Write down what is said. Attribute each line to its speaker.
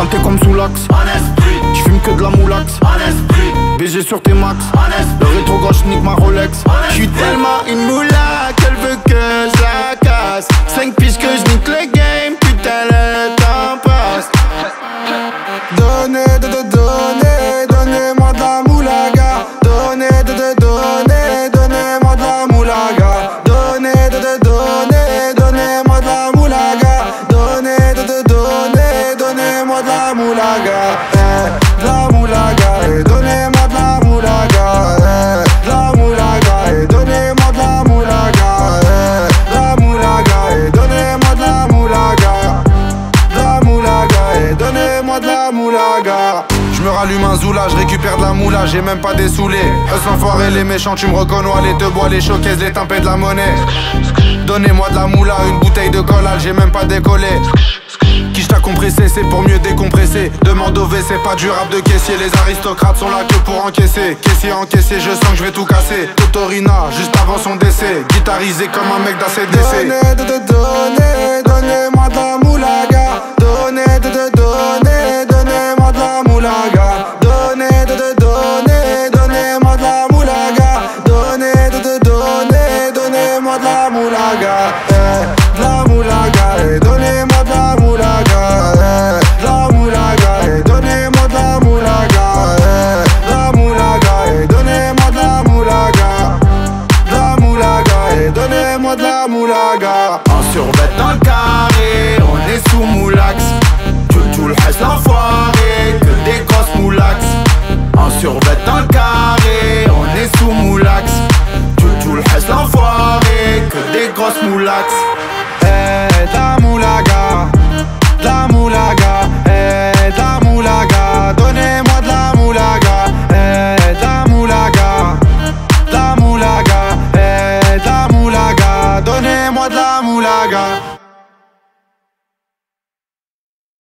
Speaker 1: orienté comme sous l'axe. J'fume que de la moulax. BG sur tes max. Le rétro gauche nique ma Rolex. J'suis tellement une moula qu'elle veut que je la casse. 5 piges que je nique le game, putain le temps passe.
Speaker 2: Donnez-moi de la moulaga. Donnez-moi de la moulaga. Donnez-moi de la moulaga. Donnez-moi de la moulaga. De la moulaga. Donnez-moi de la moulaga. De la moulaga. Donnez-moi de la moulaga. La moulaga. Donnez-moi de la moulaga. La moulaga. Donnez-moi de la moulaga.
Speaker 3: Je me rallume un zoula, je récupère de la moula, j'ai même pas des saoulés. Eux s'enfoirés, les méchants, tu me reconnais, les te bois, les showcases, les tempêtes de la monnaie. Donnez-moi de la moula, une bouteille de collal, j'ai même pas décollé. Qui t'a compressé, c'est pour mieux décompresser. Demande au WC, pas du rap de caissier. Les aristocrates sont là que pour encaisser. Caissier encaissé, je sens que je vais tout casser. Totorina, juste avant son décès. Guitarisé comme un mec d'ACDC.
Speaker 2: Donnez-moi de la moulaga.